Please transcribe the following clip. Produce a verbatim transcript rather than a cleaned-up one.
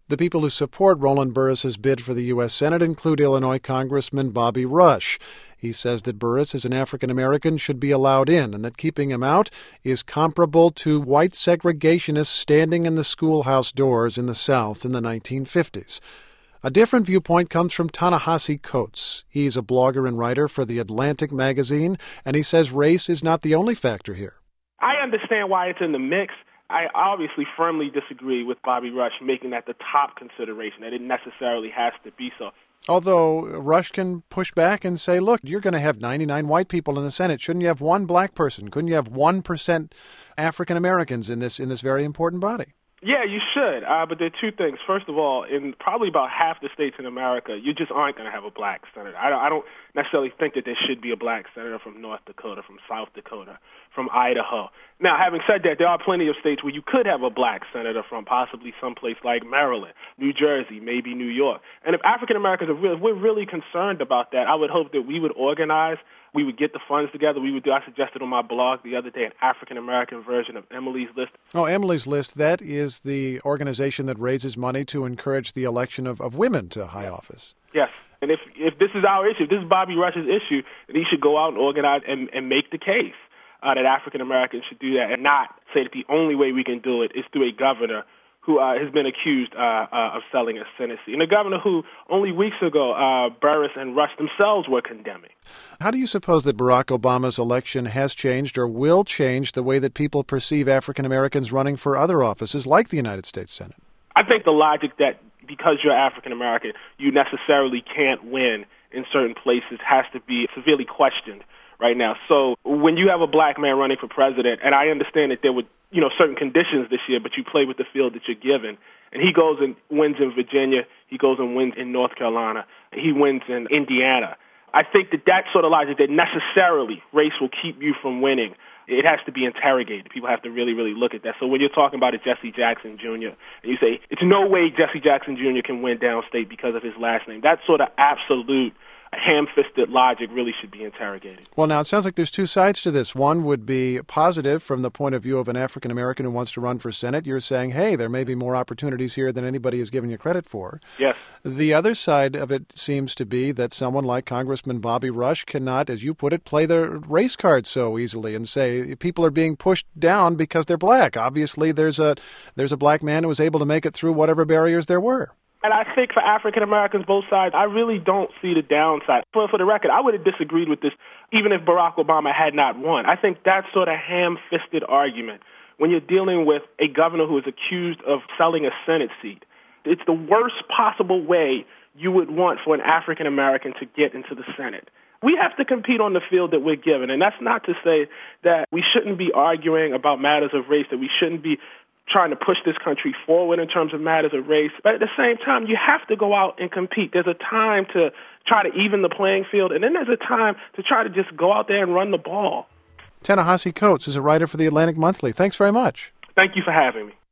The people who support Roland Burris's bid for the U S Senate include Illinois Congressman Bobby Rush. He says that Burris, as an African-American, should be allowed in, and that keeping him out is comparable to white segregationists standing in the schoolhouse doors in the South in the nineteen fifties. A different viewpoint comes from Ta-Nehisi Coates. He's a blogger and writer for The Atlantic magazine, and he says race is not the only factor here. I understand why it's in the mix. I obviously firmly disagree with Bobby Rush making that the top consideration, that it necessarily has to be so. Although Rush can push back and say, look, you're going to have ninety-nine white people in the Senate. Shouldn't you have one black person? Couldn't you have one percent African Americans in this in this very important body? Yeah, you should. Uh, but there are two things. First of all, in probably about half the states in America, you just aren't going to have a black senator. I don't, I don't necessarily think that there should be a black senator from North Dakota, from South Dakota, from Idaho. Now, having said that, there are plenty of states where you could have a black senator from, possibly someplace like Maryland, New Jersey, maybe New York. And if African Americans are really, if we're really concerned about that, I would hope that we would organize. We would get the funds together. We would do, I suggested on my blog the other day, an African-American version of Emily's List. Oh, Emily's List, that is the organization that raises money to encourage the election of, of women to high office. Yes. And if if this is our issue, if this is Bobby Rush's issue, then he should go out and organize and, and make the case uh, that African-Americans should do that and not say that the only way we can do it is through a governor who uh, has been accused uh, uh, of selling a Senate seat. And a governor who only weeks ago, uh, Burris and Rush themselves were condemning. How do you suppose that Barack Obama's election has changed or will change the way that people perceive African Americans running for other offices like the United States Senate? I think the logic that because you're African American, you necessarily can't win in certain places has to be severely questioned right now. So when you have a black man running for president, and I understand that there were, you know, certain conditions this year, but you play with the field that you're given, and he goes and wins in Virginia, he goes and wins in North Carolina, he wins in Indiana. I think that that sort of logic that necessarily race will keep you from winning, it has to be interrogated. People have to really, really look at that. So when you're talking about a Jesse Jackson Junior, and you say, it's no way Jesse Jackson Junior can win downstate because of his last name, that sort of absolute ham-fisted logic really should be interrogated. Well, now, it sounds like there's two sides to this. One would be positive from the point of view of an African-American who wants to run for Senate. You're saying, hey, there may be more opportunities here than anybody has given you credit for. Yes. The other side of it seems to be that someone like Congressman Bobby Rush cannot, as you put it, play the race card so easily and say people are being pushed down because they're black. Obviously, there's a there's a black man who was able to make it through whatever barriers there were. And I think for African Americans, both sides, I really don't see the downside. For, for the record, I would have disagreed with this even if Barack Obama had not won. I think that sort of ham-fisted argument, when you're dealing with a governor who is accused of selling a Senate seat, it's the worst possible way you would want for an African American to get into the Senate. We have to compete on the field that we're given, and that's not to say that we shouldn't be arguing about matters of race, that we shouldn't be trying to push this country forward in terms of matters of race. But at the same time, you have to go out and compete. There's a time to try to even the playing field, and then there's a time to try to just go out there and run the ball. Ta-Nehisi Coates is a writer for The Atlantic Monthly. Thanks very much. Thank you for having me.